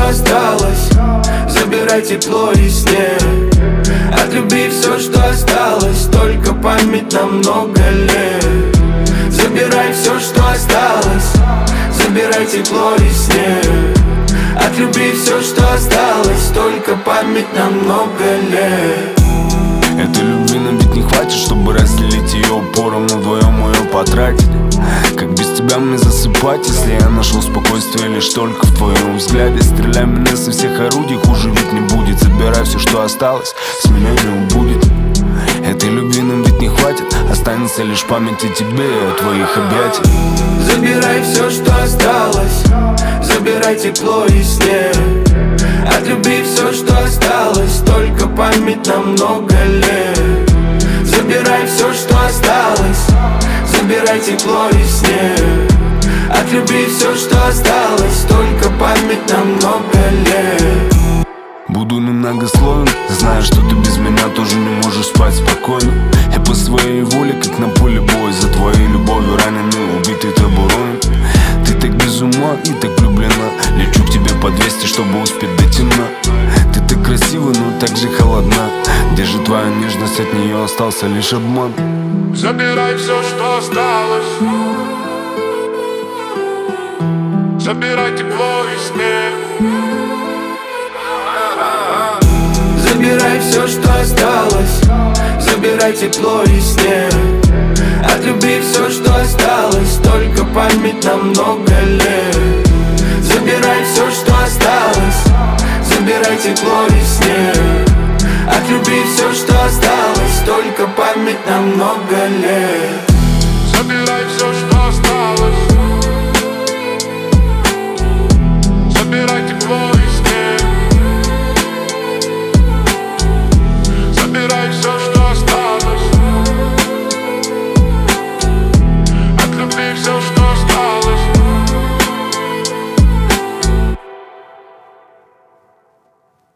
осталось. Забирай тепло и снег. От любви все, что осталось, только память на много лет. Забирай все, что осталось. Забирай тепло и снег. От любви все, что осталось, только память на много лет. Этой любви нам ведь не хватит, чтобы разделить ее поровну, вдвоем ее потратить. Как без тебя мне засыпать, если я нашел спокойствие лишь только в твоем взгляде? Стреляй меня со всех орудий, хуже ведь не будет. Забирай все, что осталось, с меня не убудет. Этой любви нам ведь не хватит, останется лишь память о тебе и о твоих объятиях. Забирай все, что осталось. Забирай тепло и снег. От любви все, что осталось, только память на много лет. Забирай все, что осталось. Забирай тепло и снег. От любви все, что осталось, только память на много лет. Буду немногословен, зная, что ты без меня тоже не можешь спать спокойно. Я по своей воле, как на поле боя, за твоей любовью раненый, убитый тобой. Ты так без ума и так влюблена. Лечу к тебе по 200, чтобы успеть до темна. Ты так красива, но так же холодна. Где же твоя нежность, от нее остался лишь обман. Забирай все, что осталось. Забирай тепло и снег. Забирай все, что осталось. Забирай тепло и снег. От любви все, что осталось, только память на много лет. Забирай все, что осталось. Забирай тепло и снег. От любви все, что осталось, только память на много лет. Забирай все, что